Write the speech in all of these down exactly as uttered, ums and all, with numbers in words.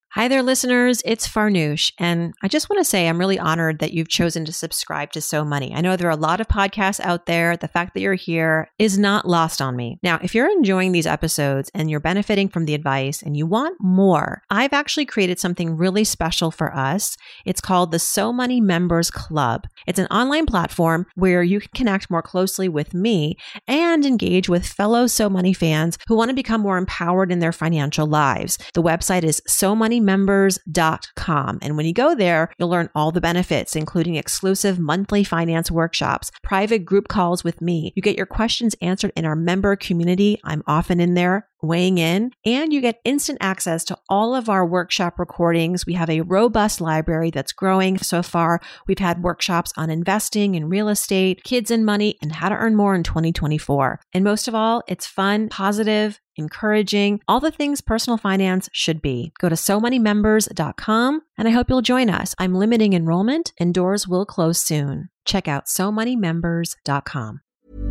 Hi there, listeners. It's Farnoosh, and I just want to say I'm really honored that you've chosen to subscribe to So Money. I know there are a lot of podcasts out there. The fact that you're here is not lost on me. Now, if you're enjoying these episodes and you're benefiting from the advice and you want more, I've actually created something really special for us. It's called the So Money Members Club. It's an online platform where you can connect more closely with me and engage with fellow So Money fans who want to become more empowered in their financial lives. The website is so money members dot com. And when you go there, you'll learn all the benefits, including exclusive monthly finance workshops, private group calls with me. You get your questions answered in our member community. I'm often in there weighing in, and you get instant access to all of our workshop recordings. We have a robust library that's growing. So far, we've had workshops on investing in real estate, kids and money, and how to earn more in twenty twenty-four. And most of all, it's fun, positive, encouraging, all the things personal finance should be. Go to so money members dot com, and I hope you'll join us. I'm limiting enrollment, and doors will close soon. Check out so money members dot com.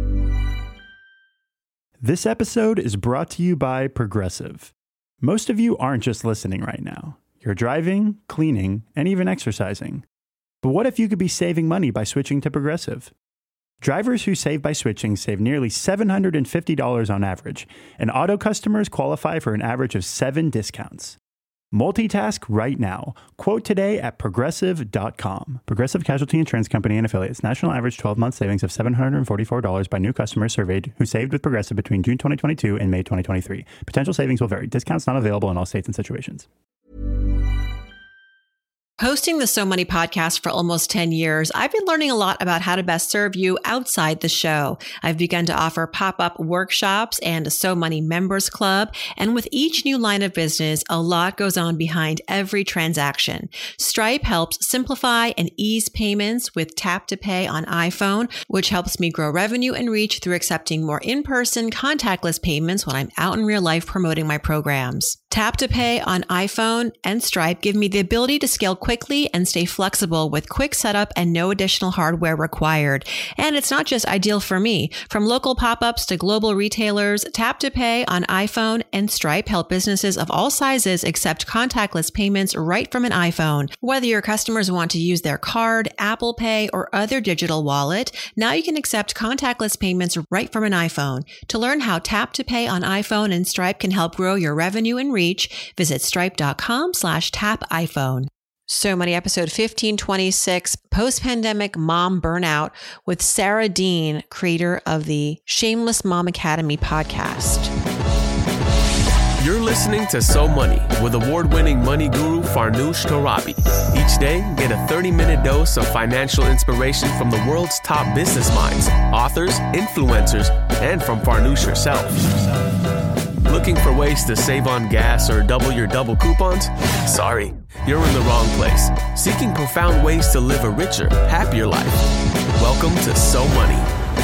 This episode is brought to you by Progressive. Most of you aren't just listening right now. You're driving, cleaning, and even exercising. But what if you could be saving money by switching to Progressive? Drivers who save by switching save nearly seven hundred fifty dollars on average, and auto customers qualify for an average of seven discounts. Multitask right now. Quote today at progressive dot com. Progressive Casualty Insurance Company and Affiliates. National average twelve-month savings of seven hundred forty-four dollars by new customers surveyed who saved with Progressive between June twenty twenty-two and May twenty twenty-three. Potential savings will vary. Discounts not available in all states and situations. Hosting the So Money podcast for almost ten years, I've been learning a lot about how to best serve you outside the show. I've begun to offer pop-up workshops and a So Money Members Club. And with each new line of business, a lot goes on behind every transaction. Stripe helps simplify and ease payments with Tap to Pay on iPhone, which helps me grow revenue and reach through accepting more in-person contactless payments when I'm out in real life promoting my programs. Tap to Pay on iPhone and Stripe give me the ability to scale quickly and stay flexible with quick setup and no additional hardware required. And it's not just ideal for me. From local pop-ups to global retailers, Tap to Pay on iPhone and Stripe help businesses of all sizes accept contactless payments right from an iPhone. Whether your customers want to use their card, Apple Pay, or other digital wallet, now you can accept contactless payments right from an iPhone. To learn how Tap to Pay on iPhone and Stripe can help grow your revenue and reach, visit stripe dot com slash tap iPhone. So Money episode fifteen twenty-six, Post-Pandemic Mom Burnout with Sarah Dean, creator of the Shameless Mom Academy podcast. You're listening to So Money with award-winning money guru Farnoosh Torabi. Each day, get a thirty-minute dose of financial inspiration from the world's top business minds, authors, influencers, and from Farnoosh herself. Looking for ways to save on gas or double your double coupons? Sorry, you're in the wrong place. Seeking profound ways to live a richer, happier life. Welcome to So Money.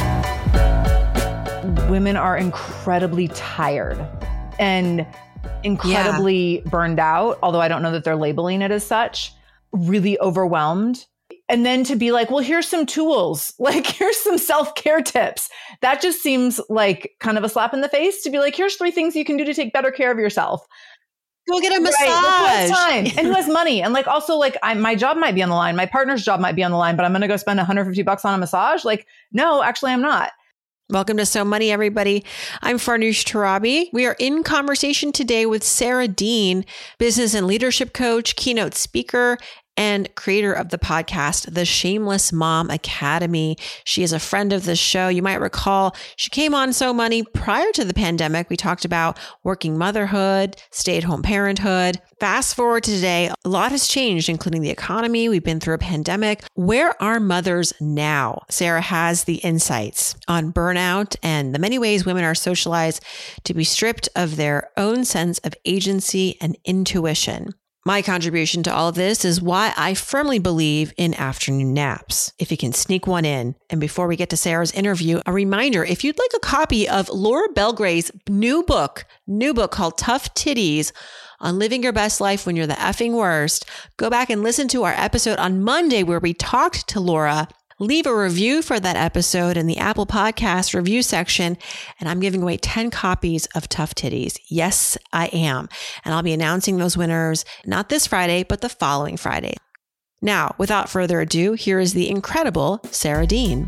Women are incredibly tired and incredibly yeah. burned out, although I don't know that they're labeling it as such, really overwhelmed. And then to be like, well, here's some tools, like here's some self-care tips. That just seems like kind of a slap in the face to be like, here's three things you can do to take better care of yourself. Go get a massage. Right, like, who has time? And who has money? And like, also like I, my job might be on the line. My partner's job might be on the line, but I'm going to go spend one hundred fifty bucks on a massage. Like, no, actually I'm not. Welcome to So Money, everybody. I'm Farnoosh Torabi. We are in conversation today with Sarah Dean, business and leadership coach, keynote speaker, and creator of the podcast, The Shameless Mom Academy. She is a friend of the show. You might recall she came on So Money prior to the pandemic. We talked about working motherhood, stay-at-home parenthood. Fast forward to today, a lot has changed, including the economy. We've been through a pandemic. Where are mothers now? Sarah has the insights on burnout and the many ways women are socialized to be stripped of their own sense of agency and intuition. My contribution to all of this is why I firmly believe in afternoon naps, if you can sneak one in. And before we get to Sarah's interview, a reminder, if you'd like a copy of Laura Belgray's new book, new book called Tough Titties on Living Your Best Life When You're the Effing Worst, go back and listen to our episode on Monday where we talked to Laura leave a review for that episode in the Apple Podcast review section, and I'm giving away ten copies of Tough Titties. Yes, I am. And I'll be announcing those winners not this Friday, but the following Friday. Now, without further ado, here is the incredible Sarah Dean.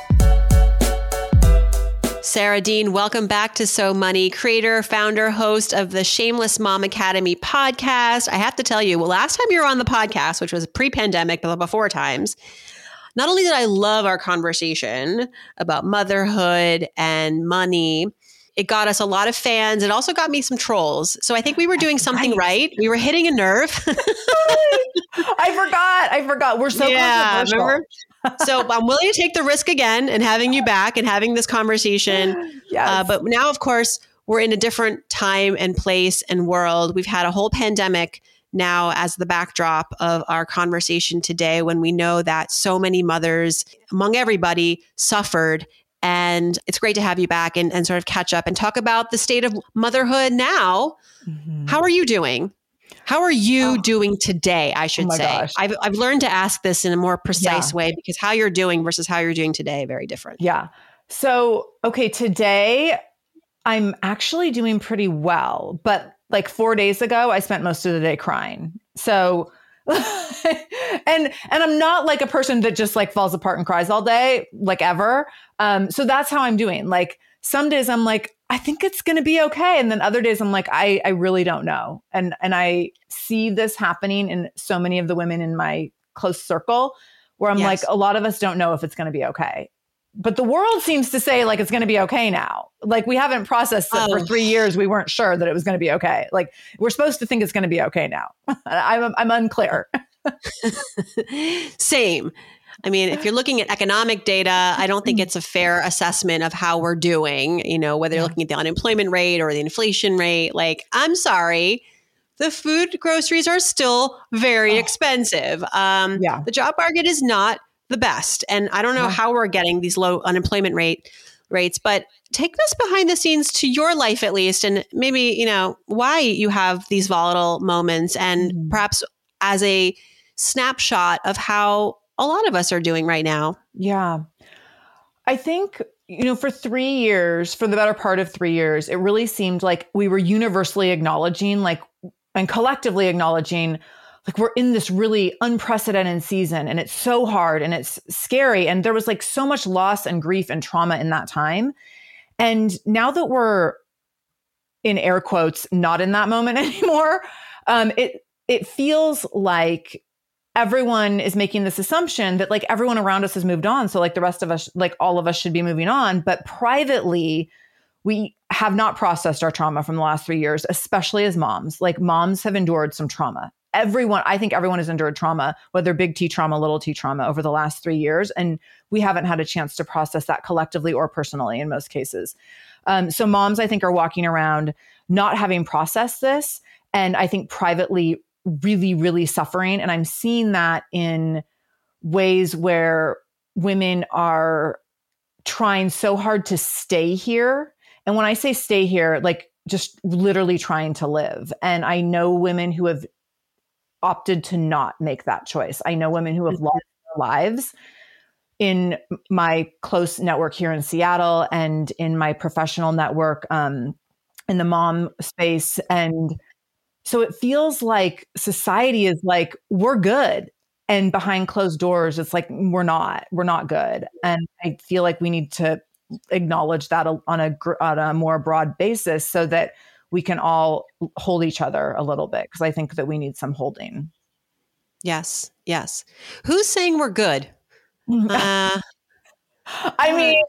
Sarah Dean, welcome back to So Money, creator, founder, host of the Shameless Mom Academy podcast. I have to tell you, well, last time you were on the podcast, which was pre-pandemic, but before times, not only did I love our conversation about motherhood and money, it got us a lot of fans. It also got me some trolls. So I think we were doing something right. We were hitting a nerve. I forgot. I forgot. We're so yeah, controversial. Remember? So I'm willing to take the risk again and having you back and having this conversation. Yes. Uh, but now, of course, we're in a different time and place and world. We've had a whole pandemic now as the backdrop of our conversation today, when we know that so many mothers among everybody suffered. And it's great to have you back and, and sort of catch up and talk about the state of motherhood now. Mm-hmm. How are you doing? How are you oh. doing today, I should oh say? Gosh. I've I've learned to ask this in a more precise yeah. way, because how you're doing versus how you're doing today, very different. Yeah. So, okay, today I'm actually doing pretty well, but like four days ago, I spent most of the day crying. So, and, and I'm not like a person that just like falls apart and cries all day, like ever. Um, so that's how I'm doing. Like some days I'm like, I think it's going to be okay. And then other days I'm like, I, I really don't know. And, and I see this happening in so many of the women in my close circle where I'm yes. like, a lot of us don't know if it's going to be okay. But the world seems to say like, it's going to be okay now. Like we haven't processed it oh. for three years. We weren't sure that it was going to be okay. Like we're supposed to think it's going to be okay now. I'm, I'm unclear. Same. I mean, if you're looking at economic data, I don't think it's a fair assessment of how we're doing, you know, whether you're looking at the unemployment rate or the inflation rate. Like, I'm sorry, the food groceries are still very oh. expensive. Um, yeah. The job market is not the best. And I don't know yeah. how we're getting these low unemployment rate rates, but take us behind the scenes to your life, at least, and maybe, you know, why you have these volatile moments, and mm-hmm. perhaps as a snapshot of how a lot of us are doing right now. Yeah. I think, you know, for three years, for the better part of three years, it really seemed like we were universally acknowledging, like, and collectively acknowledging, like, we're in this really unprecedented season and it's so hard and it's scary. And there was like so much loss and grief and trauma in that time. And now that we're, in air quotes, not in that moment anymore, um, it it feels like everyone is making this assumption that like everyone around us has moved on. So like the rest of us, like all of us should be moving on. But privately, we have not processed our trauma from the last three years, especially as moms. Like moms have endured some trauma. Everyone, I think everyone has endured trauma, whether big T trauma, little T trauma over the last three years. And we haven't had a chance to process that collectively or personally in most cases. Um, so moms, I think, are walking around not having processed this. And I think privately really, really suffering. And I'm seeing that in ways where women are trying so hard to stay here. And when I say stay here, like just literally trying to live. And I know women who have opted to not make that choice. I know women who have lost their lives in my close network here in Seattle and in my professional network um, in the mom space. And so it feels like society is like, we're good. And behind closed doors, it's like, we're not, we're not good. And I feel like we need to acknowledge that on a, on a more broad basis so that we can all hold each other a little bit. Cause I think that we need some holding. Yes. Yes. Who's saying we're good? Uh, I mean,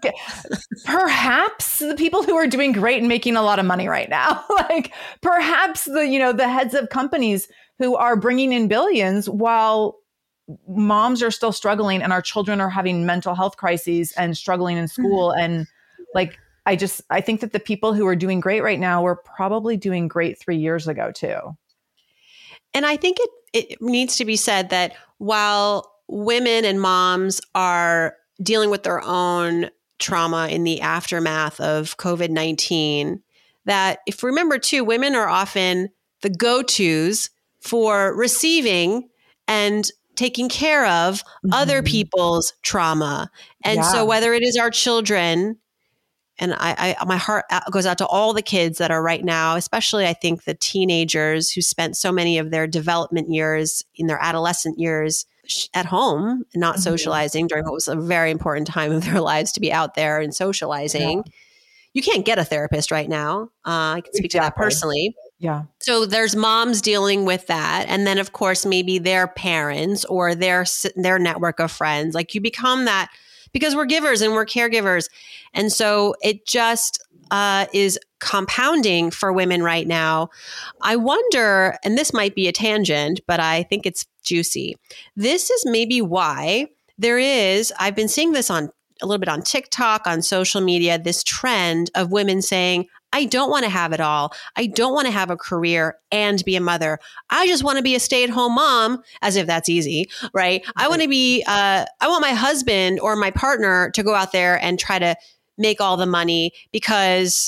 perhaps the people who are doing great and making a lot of money right now, like perhaps the, you know, the heads of companies who are bringing in billions while moms are still struggling and our children are having mental health crises and struggling in school. Mm-hmm. And like, I just, I think that the people who are doing great right now were probably doing great three years ago too. And I think it, it needs to be said that while women and moms are dealing with their own trauma in the aftermath of COVID nineteen, that if you remember too, women are often the go-tos for receiving and taking care of mm-hmm. other people's trauma. And yeah. so whether it is our children, and I, I, my heart goes out to all the kids that are right now, especially I think the teenagers who spent so many of their development years in their adolescent years at home, not mm-hmm. socializing during what was a very important time of their lives to be out there and socializing. Yeah. You can't get a therapist right now. Uh, I can speak exactly. to that personally. Yeah. So there's moms dealing with that. And then of course, maybe their parents or their, their network of friends, like you become that because we're givers and we're caregivers. And so it just uh, is compounding for women right now. I wonder, and this might be a tangent, but I think it's juicy. This is maybe why there is, I've been seeing this on a little bit on TikTok, on social media, this trend of women saying, I don't want to have it all. I don't want to have a career and be a mother. I just want to be a stay-at-home mom, as if that's easy, right? I want to be, uh, I want my husband or my partner to go out there and try to make all the money because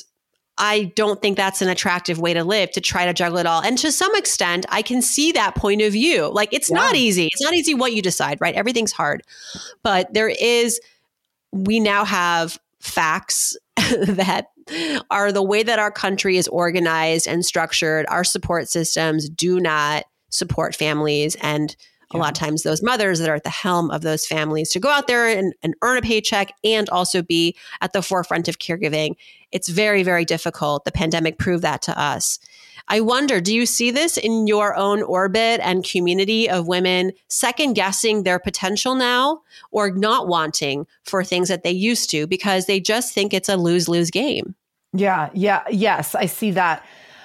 I don't think that's an attractive way to live, to try to juggle it all. And to some extent, I can see that point of view. Like, it's yeah. not easy. It's not easy what you decide, right? Everything's hard. But there is, we now have facts that are the way that our country is organized and structured. Our support systems do not support families. And yeah. a lot of times those mothers that are at the helm of those families to go out there and, and earn a paycheck and also be at the forefront of caregiving. It's very, very difficult. The pandemic proved that to us. I wonder, do you see this in your own orbit and community of women second guessing their potential now or not wanting for things that they used to because they just think it's a lose-lose game? Yeah, yeah, yes, I see that.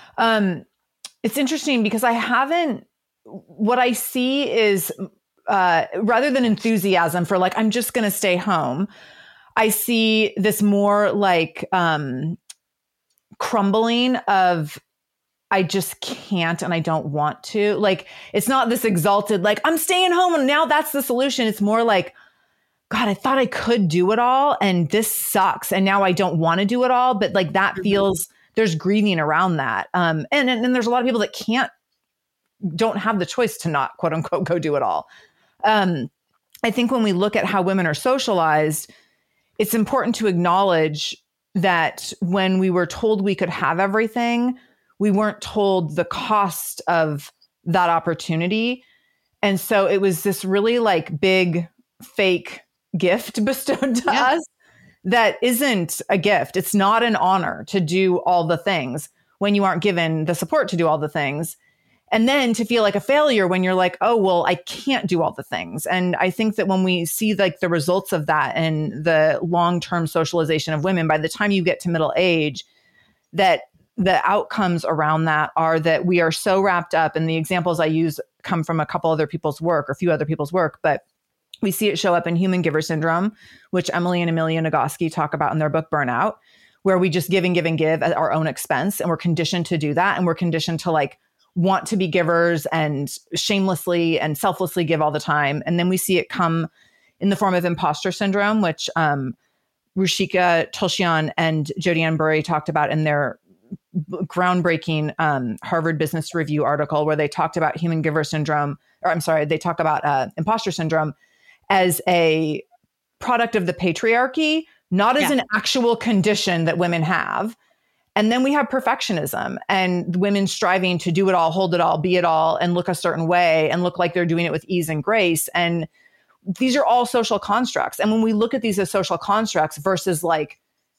Um, it's interesting because I haven't, what I see is uh, rather than enthusiasm for like, I'm just going to stay home, I see this more like um, crumbling of, I just can't and I don't want to. Like, it's not this exalted, like, I'm staying home and now that's the solution. It's more like, God, I thought I could do it all and this sucks. And now I don't want to do it all. But like that feels, there's grieving around that. Um, and, and, and there's a lot of people that can't, don't have the choice to not, quote unquote, go do it all. Um, I think when we look at how women are socialized, it's important to acknowledge that when we were told we could have everything, we weren't told the cost of that opportunity. And so it was this really like big fake gift bestowed to yeah. us that isn't a gift. It's not an honor to do all the things when you aren't given the support to do all the things. And then to feel like a failure when you're like, oh, well, I can't do all the things. And I think that when we see like the results of that and the long-term socialization of women, by the time you get to middle age, that the outcomes around that are that we are so wrapped up, and the examples I use come from a couple other people's work or a few other people's work, but we see it show up in human giver syndrome, which Emily and Amelia Nagoski talk about in their book Burnout, where we just give and give and give at our own expense. And we're conditioned to do that. And we're conditioned to like want to be givers and shamelessly and selflessly give all the time. And then we see it come in the form of imposter syndrome, which um, Ruchika Tulshyan and Jodi Ann Burry talked about in their groundbreaking um, Harvard Business Review article, where they talked about human giver syndrome, or I'm sorry, they talk about uh, imposter syndrome as a product of the patriarchy, not as yeah. an actual condition that women have. And then we have perfectionism and women striving to do it all, hold it all, be it all, and look a certain way and look like they're doing it with ease and grace. And these are all social constructs. And when we look at these as social constructs versus like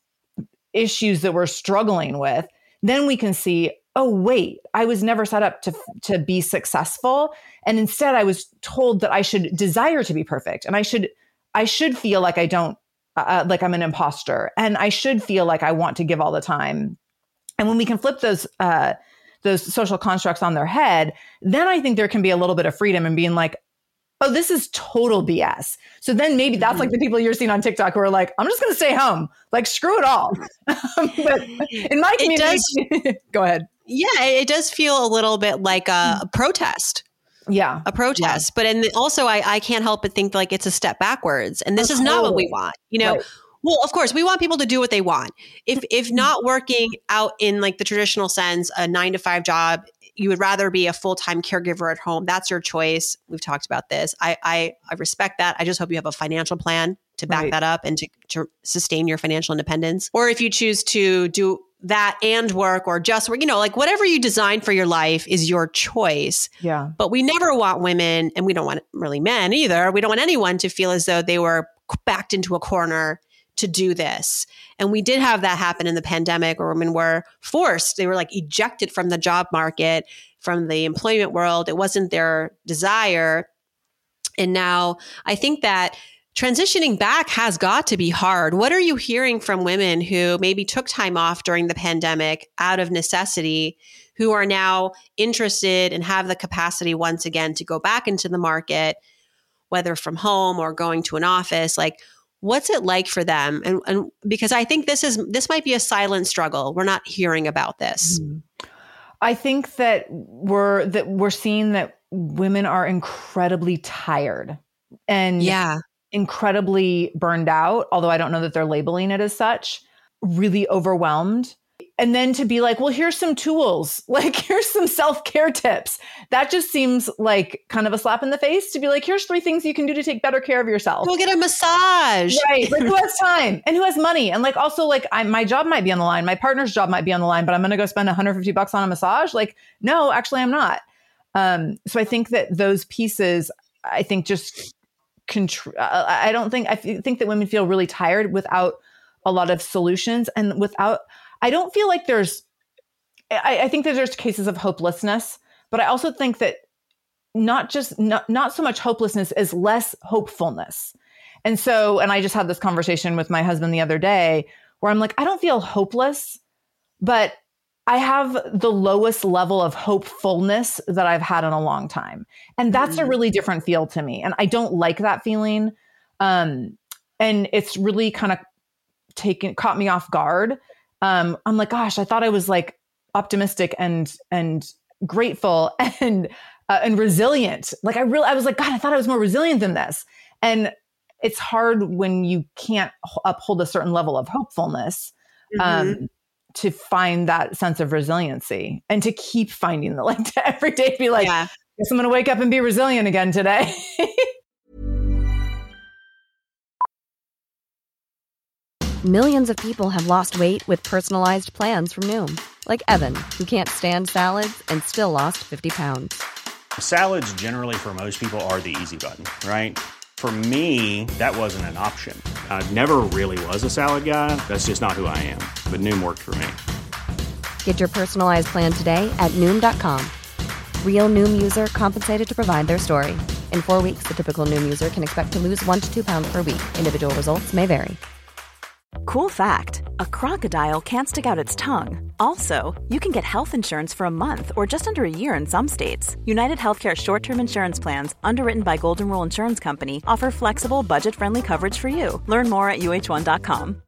issues that we're struggling with, then we can see, oh, wait, I was never set up to, to be successful. And instead I was told that I should desire to be perfect. And I should, I should feel like I don't, uh, like I'm an imposter. And I should feel like I want to give all the time. And when we can flip those, uh, those social constructs on their head, then I think there can be a little bit of freedom in being like, oh, this is total B S. So then maybe that's like the people you're seeing on TikTok who are like, I'm just going to stay home. Like, screw it all. But in my community, does, go ahead. Yeah, it does feel a little bit like a, a protest. Yeah. A protest. Yeah. But and also I, I can't help but think like it's a step backwards. And this oh, is not totally. What we want. You know, right. Well, of course, we want people to do what they want. If if not working out in like the traditional sense, a nine to five job you would rather be a full-time caregiver at home. That's your choice. We've talked about this. I I, I respect that. I just hope you have a financial plan to back Right. that up and to, to sustain your financial independence. Or if you choose to do that and work or just work, you know, like whatever you design for your life is your choice. Yeah. But we never want women, and we don't want really men either. We don't want anyone to feel as though they were backed into a corner to do this. And we did have that happen in the pandemic where women were forced. They were like ejected from the job market, from the employment world. It wasn't their desire. And now I think that transitioning back has got to be hard. What are you hearing from women who maybe took time off during the pandemic out of necessity, who are now interested and have the capacity once again to go back into the market, whether from home or going to an office? Like, what's it like for them? And, and because I think this is this might be a silent struggle. We're not hearing about this. Mm-hmm. I think that we're that we're seeing that women are incredibly tired and Yeah. incredibly burned out, although I don't know that they're labeling it as such, really overwhelmed. And then to be like, well, here's some tools, like here's some self-care tips. That just seems like kind of a slap in the face to be like, here's three things you can do to take better care of yourself. Go get a massage. Right. Like who has time and who has money? And like, also like I, my job might be on the line. My partner's job might be on the line, but I'm going to go spend one hundred fifty bucks on a massage. Like, no, actually I'm not. Um, so I think that those pieces, I think just Contr- I don't think, I think that women feel really tired without a lot of solutions and without, I don't feel like there's, I, I think that there's cases of hopelessness, but I also think that not just, not, not so much hopelessness as less hopefulness. And so, and I just had this conversation with my husband the other day where I'm like, I don't feel hopeless, but I have the lowest level of hopefulness that I've had in a long time. And that's mm-hmm. a really different feel to me. And I don't like that feeling. Um, and it's really kind of taken, caught me off guard. Um, I'm like, gosh, I thought I was like optimistic and, and grateful and, uh, and resilient. Like I really, I was like, God, I thought I was more resilient than this. And it's hard when you can't uphold a certain level of hopefulness. Mm-hmm. Um, to find that sense of resiliency and to keep finding the, like to every day be like, yeah. guess I'm going to wake up and be resilient again today. Millions of people have lost weight with personalized plans from Noom. Like Evan, who can't stand salads and still lost fifty pounds. Salads generally for most people are the easy button, right? For me, that wasn't an option. I never really was a salad guy. That's just not who I am. But Noom worked for me. Get your personalized plan today at Noom dot com. Real Noom user compensated to provide their story. In four weeks, the typical Noom user can expect to lose one to two pounds per week. Individual results may vary. Cool fact, a crocodile can't stick out its tongue. Also, you can get health insurance for a month or just under a year in some states. United Healthcare short-term insurance plans, underwritten by Golden Rule Insurance Company, offer flexible, budget-friendly coverage for you. Learn more at U H one dot com.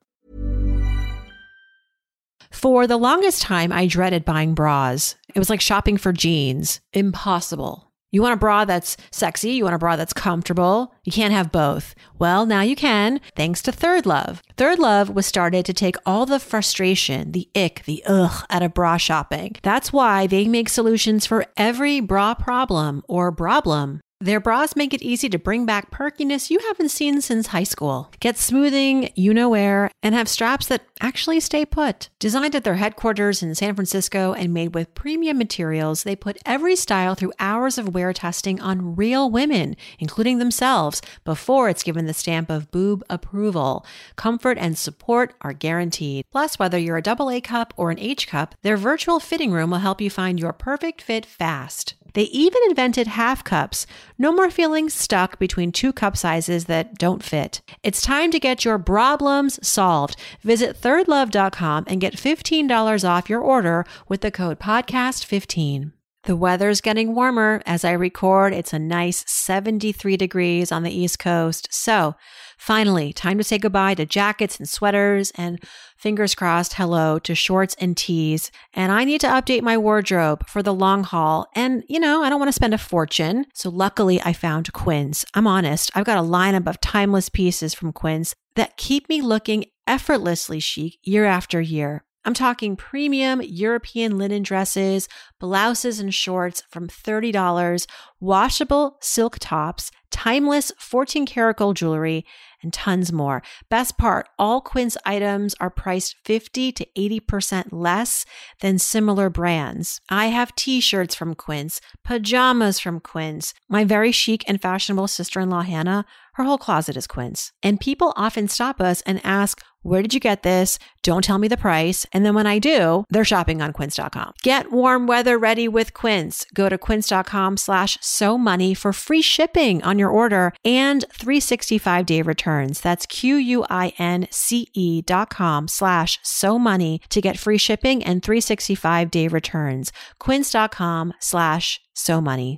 For the longest time, I dreaded buying bras. It was like shopping for jeans. Impossible. You want a bra that's sexy, you want a bra that's comfortable. You can't have both. Well, now you can, thanks to Third Love. Third Love was started to take all the frustration, the ick, the ugh out of bra shopping. That's why they make solutions for every bra problem or problem. Their bras make it easy to bring back perkiness you haven't seen since high school. Get smoothing, you-know-where, and have straps that actually stay put. Designed at their headquarters in San Francisco and made with premium materials, they put every style through hours of wear testing on real women, including themselves, before it's given the stamp of boob approval. Comfort and support are guaranteed. Plus, whether you're a double A cup or an H cup, their virtual fitting room will help you find your perfect fit fast. They even invented half cups. No more feeling stuck between two cup sizes that don't fit. It's time to get your problems solved. Visit third love dot com and get fifteen dollars off your order with the code podcast fifteen. The weather's getting warmer. As I record, it's a nice seventy-three degrees on the East Coast. So finally, time to say goodbye to jackets and sweaters and fingers crossed, hello to shorts and tees. And I need to update my wardrobe for the long haul. And, you know, I don't want to spend a fortune. So luckily I found Quince. I'm honest. I've got a lineup of timeless pieces from Quince that keep me looking effortlessly chic year after year. I'm talking premium European linen dresses, blouses and shorts from thirty dollars, washable silk tops, timeless fourteen karat gold jewelry, and tons more. Best part, all Quince items are priced fifty to eighty percent less than similar brands. I have t-shirts from Quince, pajamas from Quince. My very chic and fashionable sister-in-law, Hannah, her whole closet is Quince. And people often stop us and ask, where did you get this? Don't tell me the price. And then when I do, they're shopping on quince dot com. Get warm weather ready with Quince. Go to quince dot com slash so money for free shipping on your order and three hundred sixty-five day returns. That's Q-U-I-N-C-E dot com slash so money to get free shipping and three hundred sixty-five day returns. Quince dot com slash so money.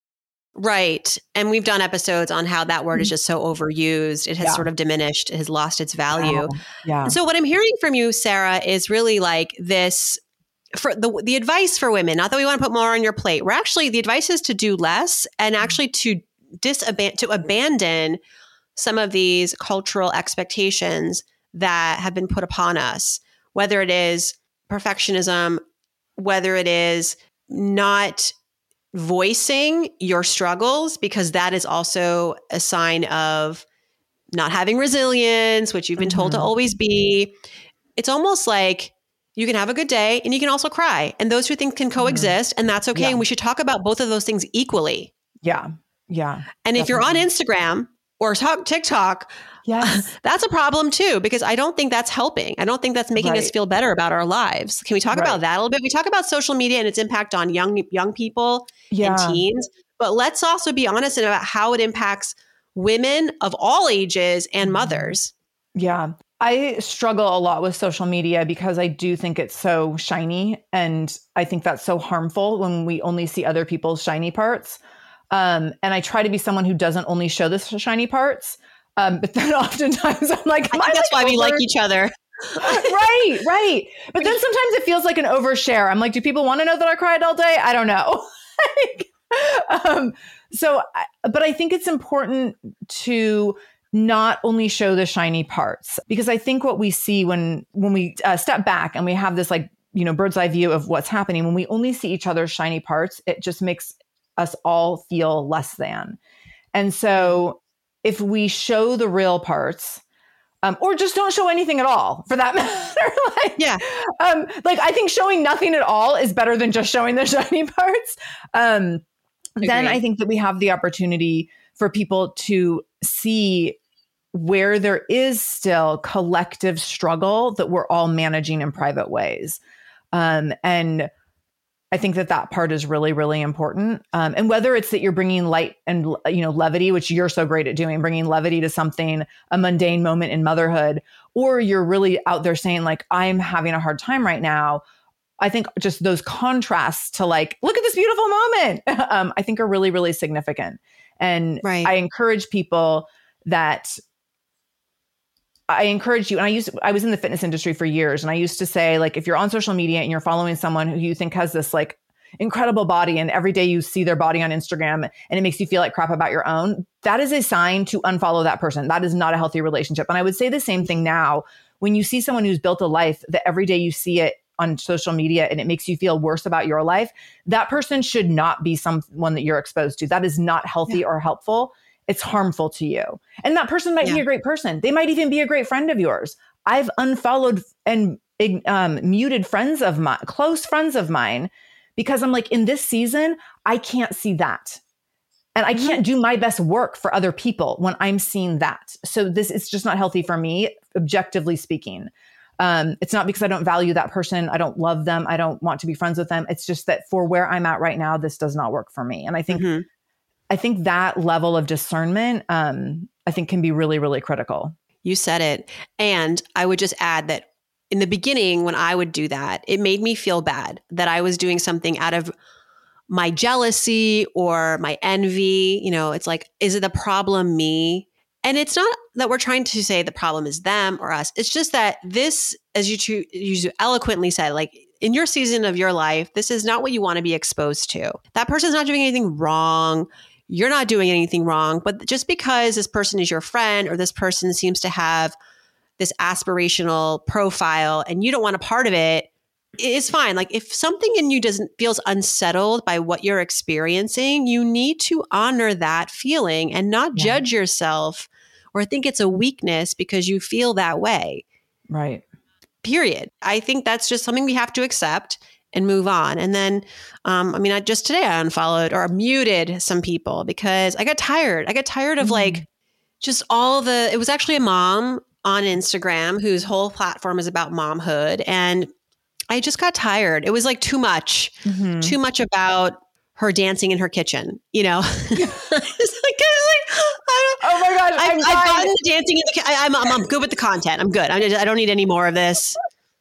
Right. And we've done episodes on how that word is just so overused. It has yeah. sort of diminished. It has lost its value. Wow. Yeah. And so what I'm hearing from you, Sarah, is really like this for the the advice for women, not that we want to put more on your plate. We're actually, the advice is to do less and actually to disaban- to abandon some of these cultural expectations that have been put upon us, whether it is perfectionism, whether it is not voicing your struggles, because that is also a sign of not having resilience, which you've been told Mm-hmm. to always be. It's almost like you can have a good day and you can also cry. And those two things can coexist, and that's okay. Yeah. And we should talk about both of those things equally. Yeah. Yeah. And if you're on Definitely. Instagram or talk, TikTok, Yes. that's a problem too, because I don't think that's helping. I don't think that's making us Right. feel better about our lives. Can we talk Right. about that a little bit? We talk about social media and its impact on young young people Yeah. and teens, but let's also be honest about how it impacts women of all ages and mothers. Yeah. I struggle a lot with social media because I do think it's so shiny, and I think that's so harmful when we only see other people's shiny parts. Um, and I try to be someone who doesn't only show the shiny parts. Um, but then oftentimes I'm like, I think that's why we like each other. Right, right. But then sometimes it feels like an overshare. I'm like, do people want to know that I cried all day? I don't know. um, so, I, but I think it's important to not only show the shiny parts, because I think what we see when when we uh, step back and we have this like, you know, bird's eye view of what's happening, when we only see each other's shiny parts, it just makes us all feel less than. And so if we show the real parts, um, or just don't show anything at all for that matter, like, Yeah. um, like I think showing nothing at all is better than just showing the shiny parts. Um, then Agreed. I think that we have the opportunity for people to see where there is still collective struggle that we're all managing in private ways. Um, and I think that that part is really, really important. Um, and whether it's that you're bringing light and, you know, levity, which you're so great at doing, bringing levity to something, a mundane moment in motherhood, or you're really out there saying like, I'm having a hard time right now. I think just those contrasts to like, look at this beautiful moment, um, I think are really, really significant. And Right. I encourage people that I encourage you, and I used, I was in the fitness industry for years, and I used to say, like, if you're on social media and you're following someone who you think has this like incredible body, and every day you see their body on Instagram and it makes you feel like crap about your own, that is a sign to unfollow that person. That is not a healthy relationship. And I would say the same thing now. When you see someone who's built a life that every day you see it on social media and it makes you feel worse about your life, that person should not be someone that you're exposed to. That is not healthy Yeah. or helpful. It's harmful to you. And that person might Yeah. be a great person. They might even be a great friend of yours. I've unfollowed and um, muted friends of mine, close friends of mine, because I'm like, in this season, I can't see that. And I can't do my best work for other people when I'm seeing that. So this is just not healthy for me, objectively speaking. Um, it's not because I don't value that person. I don't love them. I don't want to be friends with them. It's just that for where I'm at right now, this does not work for me. And I think Mhm. I think that level of discernment, um, I think can be really, really critical. You said it. And I would just add that in the beginning, when I would do that, it made me feel bad that I was doing something out of my jealousy or my envy. You know, it's like, is it the problem me? And it's not that we're trying to say the problem is them or us. It's just that this, as you two, you eloquently said, like in your season of your life, this is not what you want to be exposed to. That person's not doing anything wrong. You're not doing anything wrong. But just because this person is your friend or this person seems to have this aspirational profile and you don't want a part of it, it's fine. Like if something in you doesn't feels unsettled by what you're experiencing, you need to honor that feeling and not yeah. judge yourself or think it's a weakness because you feel that way. Right. Period. I think that's just something we have to accept and move on. And then, um, I mean, I just today I unfollowed or muted some people because I got tired. I got tired of mm-hmm. like just all the, it was actually a mom on Instagram whose whole platform is about momhood. And I just got tired. It was like too much, mm-hmm. too much about her dancing in her kitchen, you know? it's like, it's like oh my gosh. I've, I've gotten the dancing in the kitchen. I'm, I'm, I'm good with the content. I'm good. I, I don't need any more of this.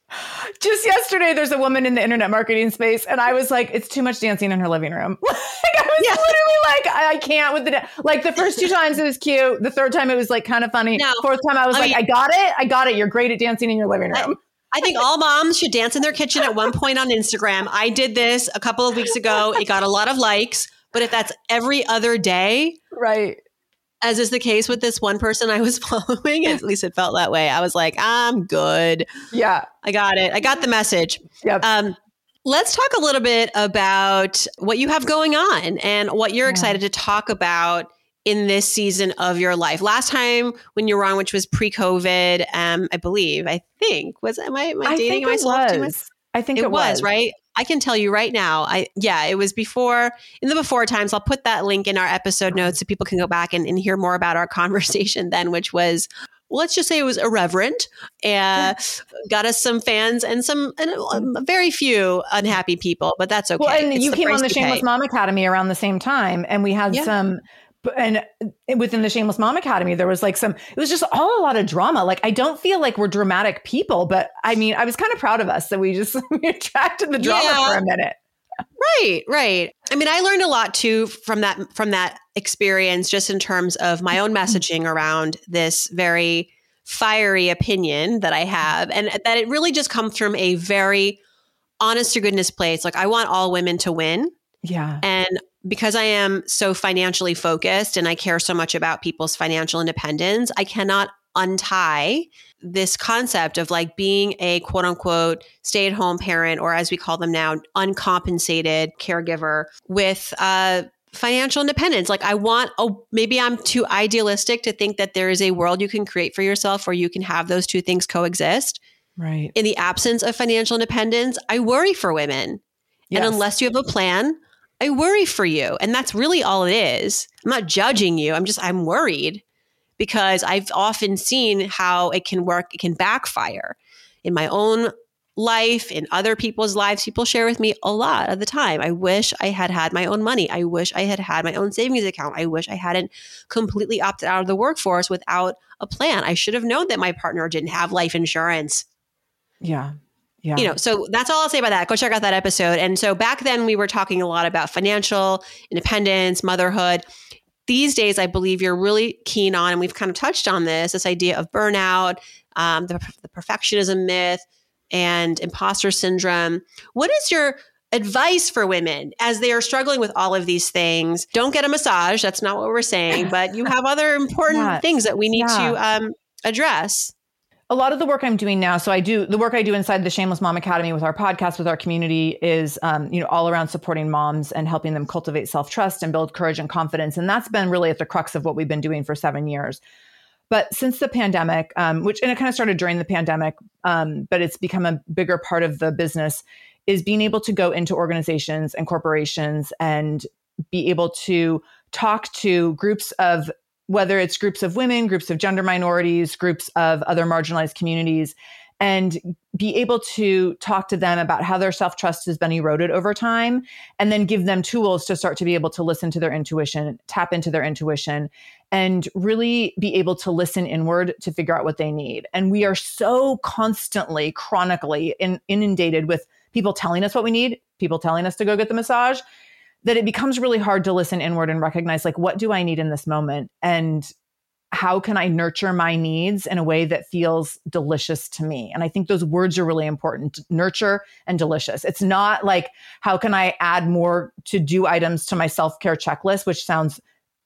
Just yesterday, there's a woman in the internet marketing space, and I was like, it's too much dancing in her living room. like, I was yeah. literally like, I, I can't with the, da-. like the first two times it was cute. The third time it was like kind of funny. No, Fourth time I was I like, mean, I got it. I got it. You're great at dancing in your living room. I, I think all moms should dance in their kitchen at one point on Instagram. I did this a couple of weeks ago. It got a lot of likes, but if that's every other day, right, as is the case with this one person I was following, at least it felt that way. I was like, I'm good. Yeah. I got it. I got the message. Yep. Um, let's talk a little bit about what you have going on and what you're yeah. excited to talk about in this season of your life. Last time when you were on, which was pre-COVID, um, I believe, I think, was am I, am I dating I myself? It was. I think it, it was. was, right? I can tell you right now. I yeah, it was before in the before times. I'll put that link in our episode notes so people can go back and, and hear more about our conversation then, which was, let's just say it was irreverent and got us some fans and some and, um, very few unhappy people, but that's okay. Well, and it's you came on the Shameless pay. Mom Academy around the same time, and we had yeah. some. And within the Shameless Mom Academy, there was like some, it was just all a lot of drama. Like, I don't feel like we're dramatic people, but I mean, I was kind of proud of us that we just we attracted the drama yeah. for a minute. Right, right. I mean, I learned a lot too from that, from that experience, just in terms of my own messaging around this very fiery opinion that I have. And that it really just comes from a very honest to goodness place. Like, I want all women to win. Yeah. And because I am so financially focused and I care so much about people's financial independence, I cannot untie this concept of like being a quote unquote stay-at-home parent, or as we call them now, uncompensated caregiver with uh, financial independence. Like I want, oh, maybe I'm too idealistic to think that there is a world you can create for yourself where you can have those two things coexist. Right. In the absence of financial independence, I worry for women. Yes. And unless you have a plan, I worry for you. And that's really all it is. I'm not judging you. I'm just, I'm worried because I've often seen how it can work. It can backfire in my own life, in other people's lives. People share with me a lot of the time. I wish I had had my own money. I wish I had had my own savings account. I wish I hadn't completely opted out of the workforce without a plan. I should have known that my partner didn't have life insurance. Yeah. Yeah. You know, so that's all I'll say about that. Go check out that episode. And so back then we were talking a lot about financial independence, motherhood. These days, I believe you're really keen on, and we've kind of touched on this, this idea of burnout, um, the, the perfectionism myth, and imposter syndrome. What is your advice for women as they are struggling with all of these things? Don't get a massage. That's not what we're saying, but you have other important yeah. things that we need yeah. to um, address. A lot of the work I'm doing now, so I do the work I do inside the Shameless Mom Academy with our podcast, with our community, is um, you know, all around supporting moms and helping them cultivate self-trust and build courage and confidence. And that's been really at the crux of what we've been doing for seven years. But since the pandemic, um, which and it kind of started during the pandemic, um, but it's become a bigger part of the business, is being able to go into organizations and corporations and be able to talk to groups of, whether it's groups of women, groups of gender minorities, groups of other marginalized communities, and be able to talk to them about how their self-trust has been eroded over time, and then give them tools to start to be able to listen to their intuition, tap into their intuition, and really be able to listen inward to figure out what they need. And we are so constantly, chronically in, inundated with people telling us what we need, people telling us to go get the massage, that it becomes really hard to listen inward and recognize, like, what do I need in this moment? And how can I nurture my needs in a way that feels delicious to me? And I think those words are really important, nurture and delicious. It's not like, how can I add more to-do items to my self-care checklist, which sounds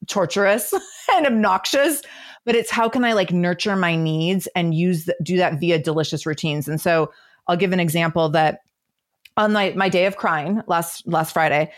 torturous and obnoxious, but it's how can I like nurture my needs and use, the, do that via delicious routines. And so I'll give an example that on my, my day of crying last, last Friday,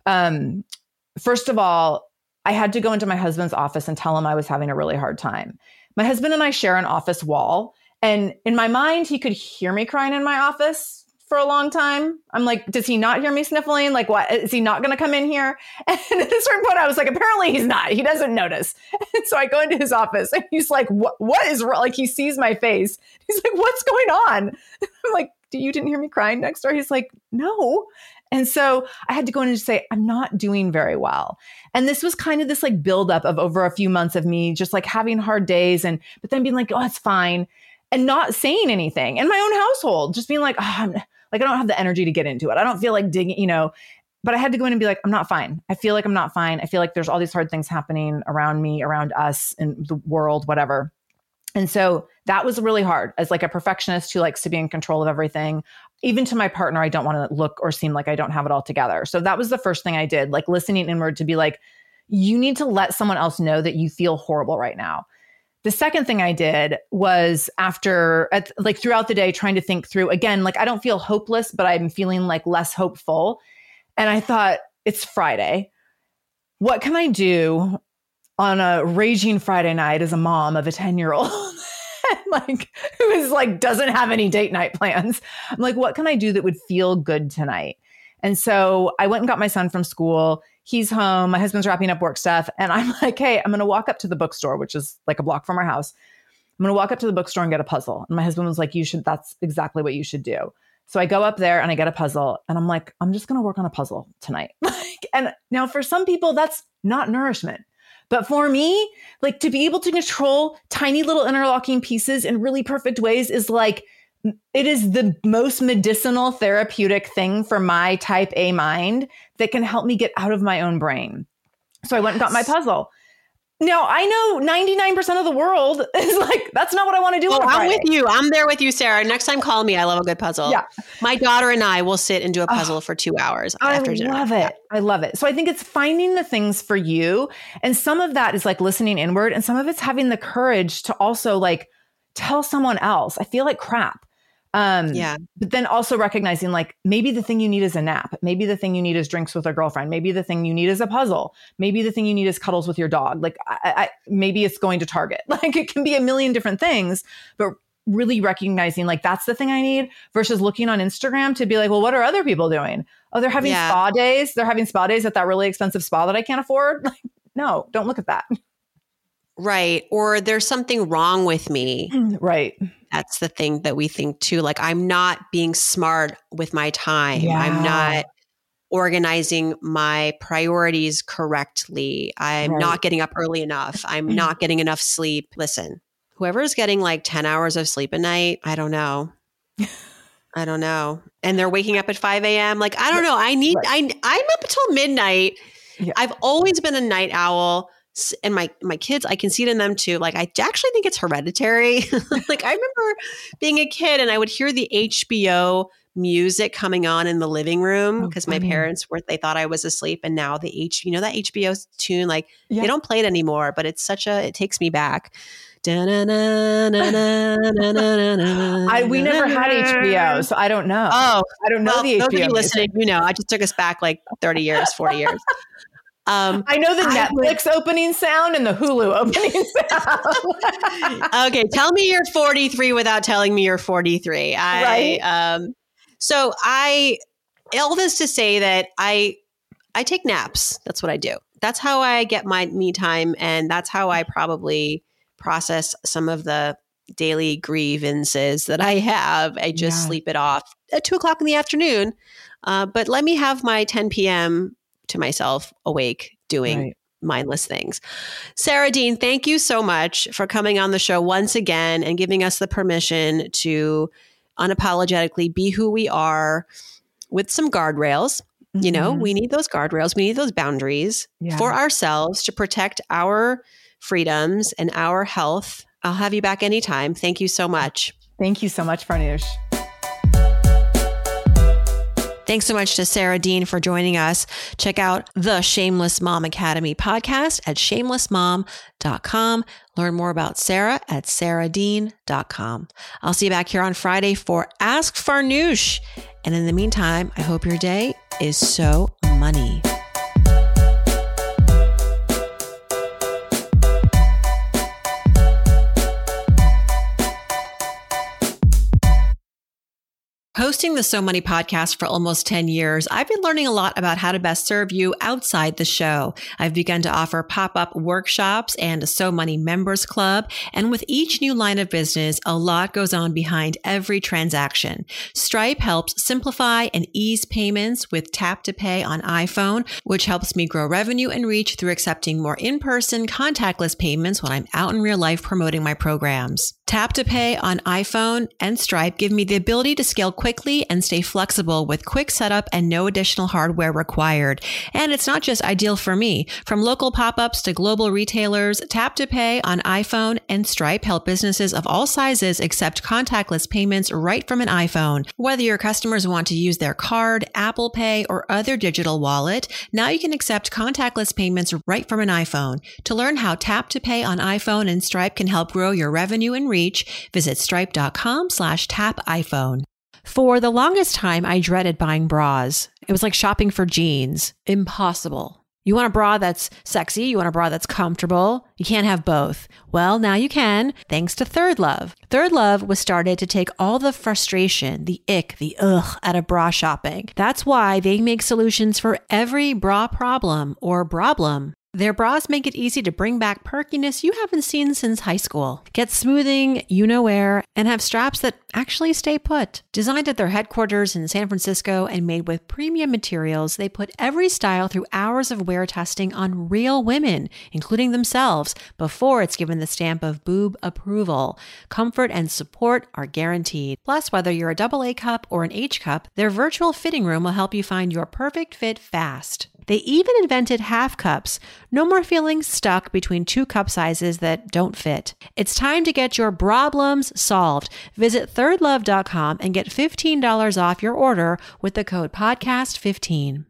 um, first of all, I had to go into my husband's office and tell him I was having a really hard time. My husband and I share an office wall. And in my mind, he could hear me crying in my office for a long time. I'm like, does he not hear me sniffling? Like, what? Is he not going to come in here? And at a certain point, I was like, apparently he's not. He doesn't notice. And so I go into his office and he's like, what, what is wrong? Like, he sees my face. He's like, what's going on? I'm like, you didn't hear me crying next door? He's like, no. And so I had to go in and just say, I'm not doing very well. And this was kind of this like buildup of over a few months of me just like having hard days and, but then being like, oh, it's fine. And not saying anything in my own household, just being like, oh, I'm like, I don't have the energy to get into it. I don't feel like digging, you know, but I had to go in and be like, I'm not fine. I feel like I'm not fine. I feel like there's all these hard things happening around me, around us in the world, whatever. And so that was really hard as like a perfectionist who likes to be in control of everything. Even to my partner, I don't want to look or seem like I don't have it all together. So that was the first thing I did, like listening inward to be like, you need to let someone else know that you feel horrible right now. The second thing I did was after, at, like throughout the day, trying to think through, again, like I don't feel hopeless, but I'm feeling like less hopeful. And I thought, it's Friday. What can I do on a raging Friday night as a mom of a ten-year-old? like who is like doesn't have any date night plans. I'm like, what can I do that would feel good tonight? And so I went and got my son from school. He's home. My husband's wrapping up work stuff. And I'm like, hey, I'm going to walk up to the bookstore, which is like a block from our house. I'm going to walk up to the bookstore and get a puzzle. And my husband was like, you should, that's exactly what you should do. So I go up there and I get a puzzle and I'm like, I'm just going to work on a puzzle tonight. And now for some people, that's not nourishment. But for me, like to be able to control tiny little interlocking pieces in really perfect ways is like, it is the most medicinal therapeutic thing for my type A mind that can help me get out of my own brain. So I went and got my puzzle. Now I know ninety-nine percent of the world is like, that's not what I want to do. Oh, on a I'm Friday. with you. I'm there with you, Sarah. Next time, call me. I love a good puzzle. Yeah. My daughter and I will sit and do a puzzle oh, for two hours after I dinner. I love it. I love it. So I think it's finding the things for you. And some of that is like listening inward. And some of it's having the courage to also like tell someone else, I feel like crap. Um, yeah. But then also recognizing like maybe the thing you need is a nap. Maybe the thing you need is drinks with a girlfriend. Maybe the thing you need is a puzzle. Maybe the thing you need is cuddles with your dog. Like I, I, maybe it's going to Target. Like it can be a million different things, but really recognizing like that's the thing I need versus looking on Instagram to be like, well, what are other people doing? Oh, they're having yeah. spa days. They're having spa days at that really expensive spa that I can't afford. Like, no, don't look at that. Right. Or there's something wrong with me. Right. That's the thing that we think too. Like I'm not being smart with my time. Yeah. I'm not organizing my priorities correctly. I'm right. not getting up early enough. I'm not getting enough sleep. Listen, whoever's getting like ten hours of sleep a night, I don't know. I don't know. And they're waking up at five a.m. Like, I don't know. I need, right. I, I'm up until midnight. Yeah. I've always been a night owl. And my my kids, I can see it in them too. Like, I actually think it's hereditary. Like, I remember being a kid and I would hear the H B O music coming on in the living room because oh, my parents were, they thought I was asleep. And now the H, you know, that H B O tune, like yeah. they don't play it anymore, but it's such a, it takes me back. I we never had H B O, so I don't know. Oh, I don't know well, the H B O. Those of you listening, you know, I just took us back like thirty years, forty years. Um, I know the Netflix would, opening sound and the Hulu opening sound. Okay, tell me you're forty-three without telling me you're forty-three. I, right. Um, so I, all this to say that I, I take naps. That's what I do. That's how I get my me time, and that's how I probably process some of the daily grievances that I have. I just yeah. sleep it off at two o'clock in the afternoon. Uh, but let me have my ten p.m. to myself awake doing right. mindless things. Sarah Dean, thank you so much for coming on the show once again and giving us the permission to unapologetically be who we are with some guardrails. Mm-hmm. You know, we need those guardrails. We need those boundaries yeah. for ourselves to protect our freedoms and our health. I'll have you back anytime. Thank you so much. Thank you so much, Farnoosh. Thanks so much to Sarah Dean for joining us. Check out the Shameless Mom Academy podcast at shameless mom dot com. Learn more about Sarah at sarah dean dot com. I'll see you back here on Friday for Ask Farnoosh. And in the meantime, I hope your day is so money. Hosting the So Money podcast for almost ten years, I've been learning a lot about how to best serve you outside the show. I've begun to offer pop-up workshops and a So Money members club. And with each new line of business, a lot goes on behind every transaction. Stripe helps simplify and ease payments with Tap to Pay on iPhone, which helps me grow revenue and reach through accepting more in-person contactless payments when I'm out in real life promoting my programs. Tap to Pay on iPhone and Stripe give me the ability to scale quickly and stay flexible with quick setup and no additional hardware required. And it's not just ideal for me. From local pop-ups to global retailers, Tap to Pay on iPhone and Stripe help businesses of all sizes accept contactless payments right from an iPhone. Whether your customers want to use their card, Apple Pay, or other digital wallet, now you can accept contactless payments right from an iPhone. To learn how Tap to Pay on iPhone and Stripe can help grow your revenue and reach, visit stripe.com slash tap iPhone. For the longest time, I dreaded buying bras. It was like shopping for jeans. Impossible. You want a bra that's sexy. You want a bra that's comfortable. You can't have both. Well, now you can, thanks to Third Love. Third Love was started to take all the frustration, the ick, the ugh out of bra shopping. That's why they make solutions for every bra problem or problem. Their bras make it easy to bring back perkiness you haven't seen since high school. Get smoothing, you-know-where, and have straps that actually stay put. Designed at their headquarters in San Francisco and made with premium materials, they put every style through hours of wear testing on real women, including themselves, before it's given the stamp of boob approval. Comfort and support are guaranteed. Plus, whether you're a double A cup or an H cup, their virtual fitting room will help you find your perfect fit fast. They even invented half cups. No more feeling stuck between two cup sizes that don't fit. It's time to get your problems solved. Visit third love dot com and get fifteen dollars off your order with the code podcast fifteen.